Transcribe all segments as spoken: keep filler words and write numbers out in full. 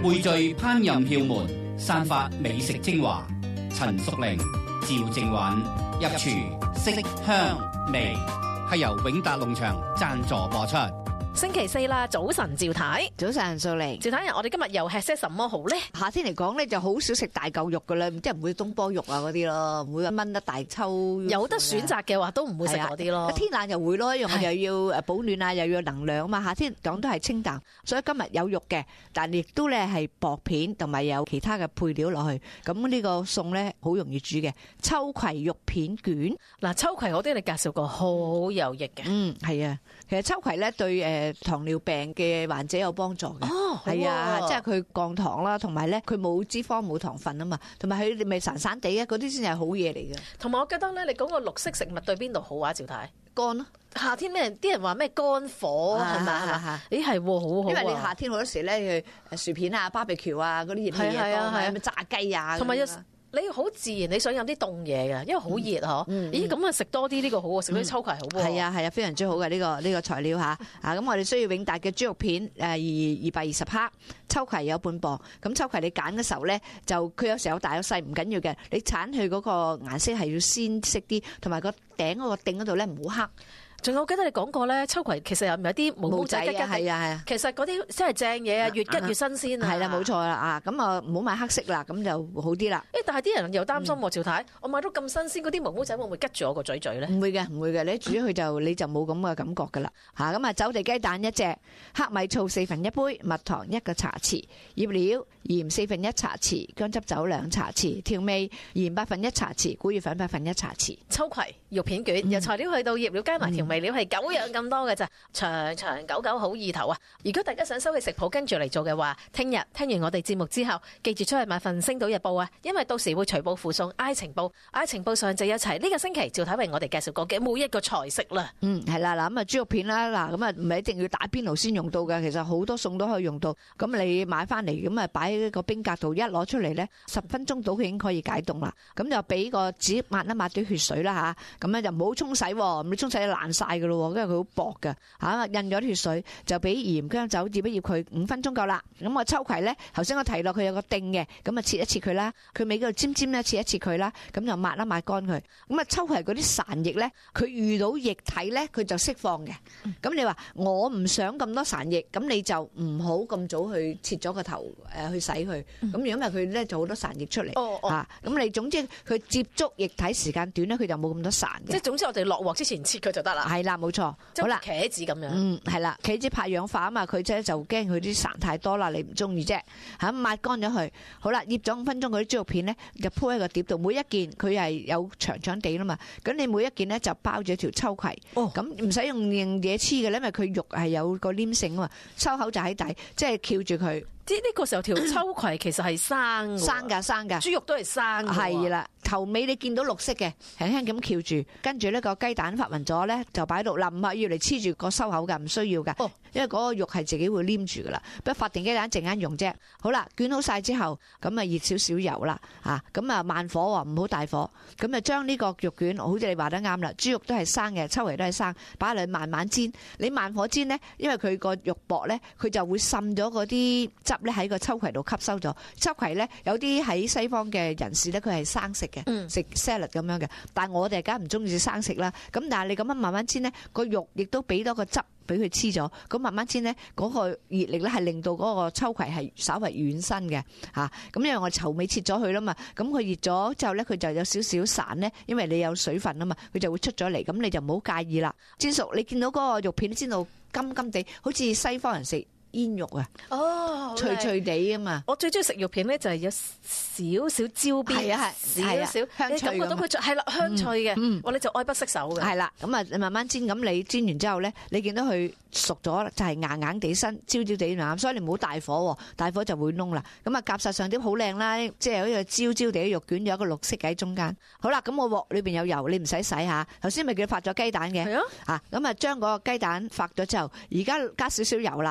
匯聚烹飪竅門，散發美食精華。陳淑玲、趙正允入廚，色香味，係由永達農場贊助播出。 星期四啦，早晨趙太， 早晨素玲， 趙太人，我哋今日又吃些什麼好咧？ 夏天嚟講咧，就好少食大嚿肉噶啦，即係唔會東坡肉啊嗰啲咯，唔會炆得大抽。 有得選擇嘅話，都唔會食嗰啲咯。 天冷就會咯，因為又要誒保暖啊，又要能量啊嘛。夏天講都係清淡，所以今日有肉嘅，但亦都咧係薄片同埋有其他嘅配料落去。咁呢個餸咧好容易煮嘅，秋葵肉片卷。 嗱，秋葵我啲你介紹過，好有益嘅。 嗯，係啊，其實秋葵咧對誒糖尿病嘅患者有幫助嘅。 哦， 係啊，即係佢降糖啦，同埋咧佢冇脂肪冇糖分啊嘛，同埋佢咪潺潺地嘅，嗰啲先係好嘢嚟嘅。 同埋我記得咧，你講個綠色食物對邊度好啊？趙太， 乾咯。 夏天咩人啲人話咩肝火係咪？咦係喎，好好。 因為你夏天好多時咧，去薯片啊、barbecue啊嗰啲熱氣嘢多，係咪炸雞啊？ 同埋你好自然，你想飲啲凍嘢嘅，因為好熱嗬。嗯嗯、咦，咁啊食多啲呢個好喎，食啲秋葵好喎。係啊係啊，非常之好嘅呢、呢個呢、呢個材料吓。啊，咁我哋需要永達嘅豬肉片，誒二二百二十克，秋葵有半磅。咁秋葵你揀嘅時候咧，就佢有時有大有細，唔緊要嘅。你鏟佢嗰個顏色係要鮮色啲，同埋個頂嗰個頂嗰度咧唔好黑。 仲有我記得你講過咧，秋葵其實有唔有啲毛毛仔嘅？係啊係啊，其實嗰啲真係正嘢啊，越吉越新鮮啊。係啦，冇錯啦啊，咁啊唔好買黑色啦，咁就好啲啦。誒，但係啲人又擔心喎，趙太，我買到咁新鮮嗰啲毛毛仔會唔會吉住我個嘴嘴咧？唔會嘅，唔會嘅，你煮佢就你就冇咁嘅感覺噶啦嚇。咁啊，走地雞蛋一隻，黑米醋四分一杯，蜜糖一個茶匙，醃料鹽四分一茶匙，薑汁酒兩茶匙，調味鹽八分一茶匙，古月粉八分一茶匙。秋葵肉片卷，由材料去到醃料加埋調味料係九樣咁多嘅咋，長長久久好意頭啊！如果大家想收起食譜跟住嚟做嘅話，聽日聽完我哋節目之後，記住出去買份《星島日報》啊，因為到時會隨報附送 I 情報 ，I 情報上就有齊呢個星期趙太為我哋介紹過嘅每一個菜式啦。嗯，係啦，嗱咁啊豬肉片啦，嗱咁啊唔係一定要打邊爐先用到嘅，其實好多餸都可以用到。咁你買翻嚟咁啊擺喺個冰格度，一攞出嚟咧，十分鐘到佢已經可以解凍啦。咁就俾個紙抹一抹啲血水啦吓，咁咧就唔好沖洗，咁你沖洗爛晒噶咯。因為佢好薄嘅吓，印咗啲血水就俾鹽薑酒醃一醃佢五分鐘夠啦。咁啊秋葵咧，頭先我提落佢有個頂嘅，咁啊切一切佢啦，佢尾嗰度尖尖咧切一切佢啦，咁就抹一抹乾佢。咁啊秋葵嗰啲潺液咧，佢遇到液體咧，佢就釋放嘅。咁、嗯、你話我唔想咁多潺液，咁你就唔好咁早去切咗個頭誒去洗佢。咁、嗯、如果唔係佢咧就好多潺液出嚟。哦哦。吓，咁你總之佢接觸液體時間短咧，佢就冇咁多潺嘅。即係總之我哋落鑊之前切佢就得啦。係啦，冇錯。好啦，茄子咁樣，嗯，係啦，茄子怕氧化啊嘛，佢啫就驚佢啲潺太多啦，你唔中意啫，吓抹乾咗佢，好啦，醃咗五分鐘嗰啲豬肉片咧，就鋪喺個碟度，每一件佢係有長長地啦嘛，咁你每一件咧就包住一條秋葵，哦，咁唔使用嘢黐嘅，因為佢肉係有個黏性啊嘛，收口就喺底，即係翹住佢。即係呢個時候條秋葵其實係生生噶生噶，豬肉都係生嘅。係啦，頭尾你見到綠色嘅，輕輕咁翹住，跟住呢個雞蛋發勻咗咧，就擺到冧啊，要嚟黐住個收口噶，唔需要噶，哦，因為嗰個肉係自己會黏住噶啦。不過發定雞蛋陣間用啫。好啦，捲好晒之後，咁啊熱少少油啦，吓咁啊慢火喎，唔好大火，咁啊將呢個肉卷，好似你話得啱啦，豬肉都係生嘅，秋葵都係生，擺落去慢慢煎。你慢火煎呢，因為佢個肉薄咧，佢就會滲咗嗰啲汁咧喺個秋葵度吸收咗。秋葵咧有啲喺西方嘅人士咧，佢係生食嘅，食 salad 咁樣嘅。但係我哋梗係唔中意食生食啦。咁但係你咁樣慢慢煎咧，個肉亦都俾多個汁俾佢黐咗。咁慢慢煎咧，嗰個熱力咧係令到嗰個秋葵係稍為軟身嘅吓。咁因為我頭尾切咗佢啦嘛，咁佢熱咗之後咧，佢就有少少散咧，因為你有水分啊嘛，佢就會出咗嚟。咁你就唔好介意啦。煎熟，你見到嗰個肉片煎到金金地，好似西方人食煙肉啊，哦，脆脆地啊嘛。我最中意食肉片咧，就係有少少焦邊，係啊係，少少香脆，你感覺到佢係啦香脆嘅，我哋就愛不釋手嘅。係啦，咁啊你慢慢煎，咁你煎完之後咧，你見到佢熟咗，就係硬硬地身，焦焦地硬，所以你唔好大火，大火就會燶啦。咁啊夾實上啲好靚啦，即係好似焦焦地嘅肉卷，有一個綠色喺中間。好啦，咁我鑊裏邊有油，你唔使洗下。頭先咪叫發咗雞蛋嘅，係啊，啊咁啊將嗰個雞蛋發咗之後，而家加少少油啦，就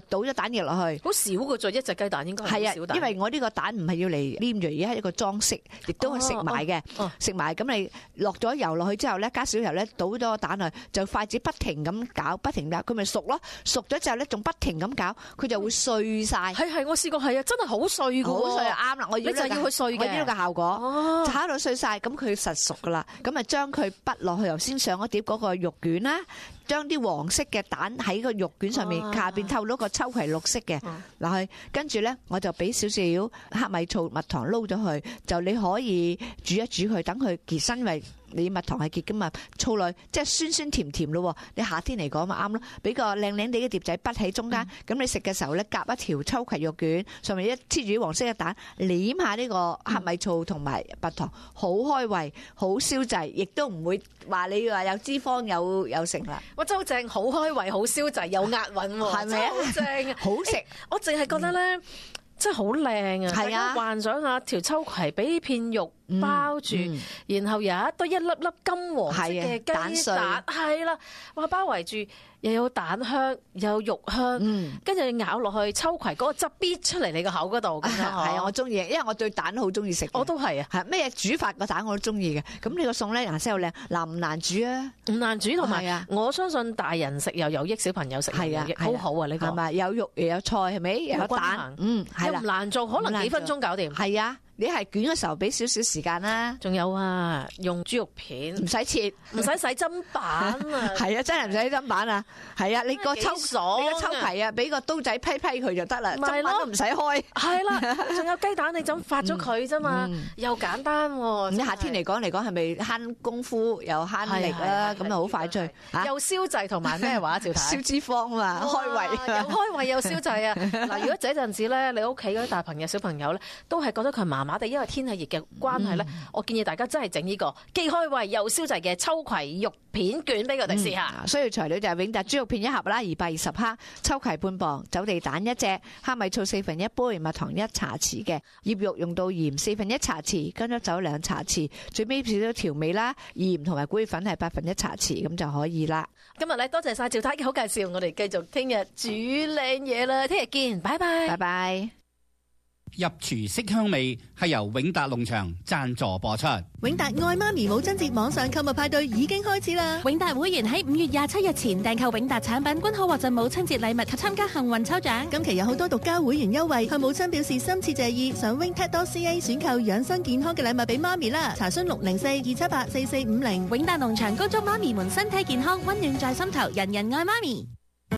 倒咗蛋液落去。 好少嘅啫，一隻雞蛋應該係好少蛋。 因為我呢個蛋唔係要嚟黏住，而家係一個裝飾，亦都係食埋嘅。食埋咁你落咗油落去之後咧，加少油咧，倒咗個蛋落去，就筷子不停咁攪，不停攪，佢咪熟咯。熟咗之後咧，仲不停咁攪，佢就會碎晒。 係係，我試過係啊，真係好碎㗎。 好碎啱啦，我要你就係要佢碎嘅， 我要呢個效果，炒到碎晒，咁佢實熟噶啦。咁啊，將佢畢落去，頭先上一碟嗰個肉卷啦。將啲黃色嘅蛋喺個肉卷上面，下邊透到個秋葵綠色嘅落去，跟住咧我就俾少少黑米醋蜜糖撈咗佢，就你可以煮一煮佢，等佢結身，因為你蜜糖係結噶嘛，醋落即係酸酸甜甜咯。你夏天嚟講咪啱咯，俾個靚靚地嘅碟仔畢喺中間，咁你食嘅時候咧夾一條秋葵肉卷，上面一黐住黃色嘅蛋，捻下呢個黑米醋同埋蜜糖，好開胃，好消滯，亦都唔會話你話有脂肪有有成啦。 哇，真係好正，好開胃，好消滯，有押韻喎， 係咪啊？ 好正啊， 好食。 我淨係覺得咧，真係好靚啊！ 係啊， 幻想下條秋葵俾片肉包住，然後有一堆一粒粒金黃色嘅雞蛋，係啦，哇，包圍住又有蛋香，又有肉香，跟住你咬落去，秋葵嗰個汁逼出嚟你個口嗰度，咁樣係啊，我中意，因為我對蛋好中意食。 我都係啊， 係咩煮法個蛋我都中意嘅。咁呢個餸咧顏色又靚，難唔難煮啊？ 唔難煮，同埋我相信大人食又有益，小朋友食又有益，好好啊！呢個係咪有肉又有菜係咪？又有蛋，嗯，係啦，唔難做，可能幾分鐘搞掂。 係啊。你係捲嘅時候俾少少時間啦， 仲有啊，用豬肉片唔使切， 唔使洗砧板啊， 係啊，真係唔使洗砧板啊，係啊，你個秋爽， 你個秋葵啊，俾個刀仔批批佢就得啦，砧板都唔使開， 係啦，仲有雞蛋你就發咗佢啫嘛，又簡單喎。 咁夏天嚟講嚟講係咪慳功夫又慳力啦？咁啊好快脆， 又消滯同埋咩話？趙太消脂肪啊嘛，開胃， 又開胃又消滯啊！嗱，如果這陣時咧，你屋企嗰啲大朋友小朋友咧，都係覺得佢麻麻地，因為天氣熱嘅關係咧，我建議大家真係整呢個既開胃又消滯嘅秋葵肉片卷俾佢哋試下。 需要材料就係永達豬肉片一盒啦，二百二十克；秋葵半磅；走地蛋一隻；黑米醋四分一杯；蜜糖一茶匙嘅；醃肉用到鹽四分一茶匙；薑汁酒兩茶匙；最尾少少調味啦，鹽同埋古粉係八分一茶匙，咁就可以啦。 今日咧多謝晒趙太嘅好介紹，我哋繼續聽日煮靚嘢啦，聽日見，拜拜， 拜拜。 入廚色香味係由永達農場贊助播出。 永達愛媽咪母親節網上購物派對已經開始啦！永達會員喺五月廿七日前訂購永達產品，均可獲贈母親節禮物及參加幸運抽獎。今期有好多獨家會員優惠，向母親表示深切謝意。上 wingtat dot c a 選購養生健康嘅禮物俾媽咪啦！查詢六零四二七八四四五零。 永達農場恭祝媽咪們身體健康，溫暖在心頭，人人愛媽咪。